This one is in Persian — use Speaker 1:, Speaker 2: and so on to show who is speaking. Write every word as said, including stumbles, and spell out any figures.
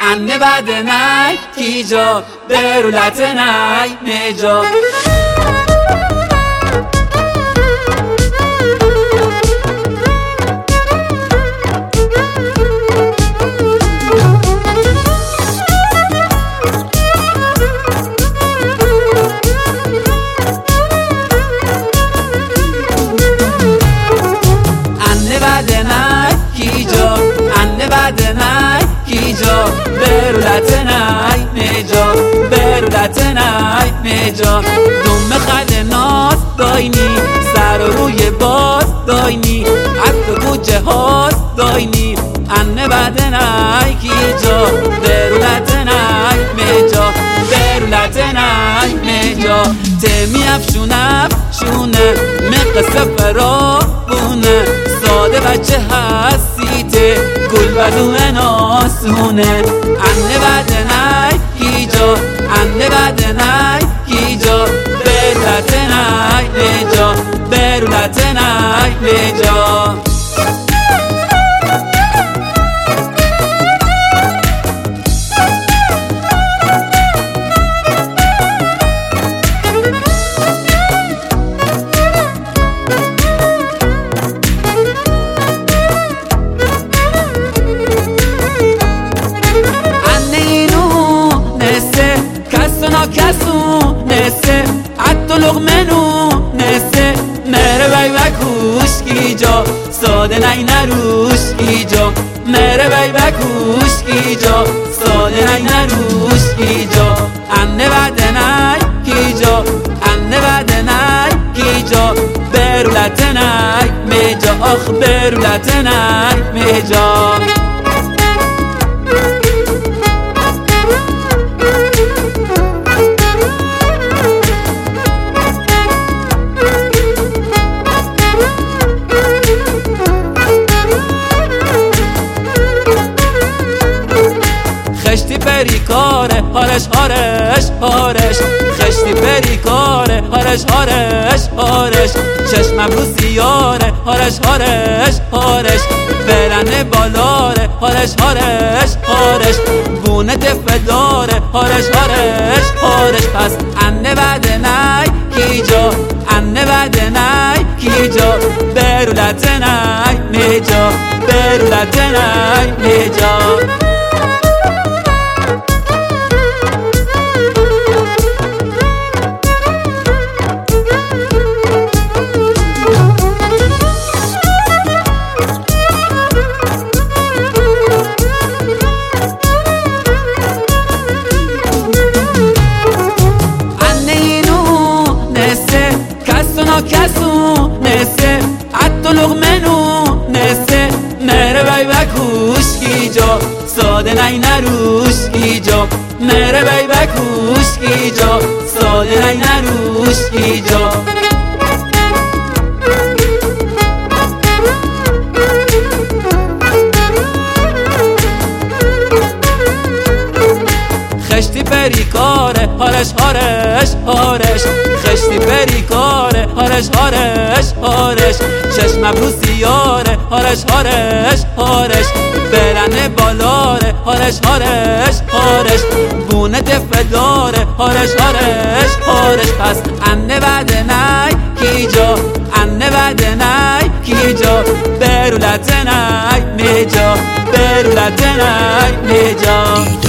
Speaker 1: anne badenay kijo berulatenay nejo برولتنای نجا برولتنای نجا دوم خد ناز داینی سر و روی باز داینی حتی بوجه هاز داینی انه بدنای کیجا برولتنای نجا برولتنای نجا تمی افشونم شونه مقصه فرا بونه ساده بچه هستیته گل بدو ناسونه anne badenay kijo anne badenay kijo berulatenay nejo berulatenay nejo کسو نسه حتی لغمنو نسه مره بای بکوش کی جا ساده نای نروش کی جا مره بای بکوش کی جا ساده نای نروش کی جا انه بدنای کی جا انه بدنای کی جا برولتنای میجا آخ برولتنای میجا خشتی پری کاره هارش هارش هارش خشتی پری کاره هارش هارش هارش چشمم رو سیاره هارش هارش هارش برنه بالاره هارش هارش هارش بونه دفداره هارش هارش هارش پس انه بدنای کیجا انه بدنای کیجا برولتنای نیجا برولتنای نیجا کسو نسه حتی لغمنو نسه مره بای بکوش کی جا ساده نای نروش کی جا مره بای بکوش کی جا ساده نای نروش کی جا خشتی پری کاره هارش هارش هارش خشتی پری کاره هارش هارش هارش چشمم رو سیاره هارش هارش هارش برنه بالاره هارش هارش هارش بونه دفداره هارش هارش هارش پس انه بدنای کیجا انه بدنای کیجا برولتنای نیجا برولتنای نیجا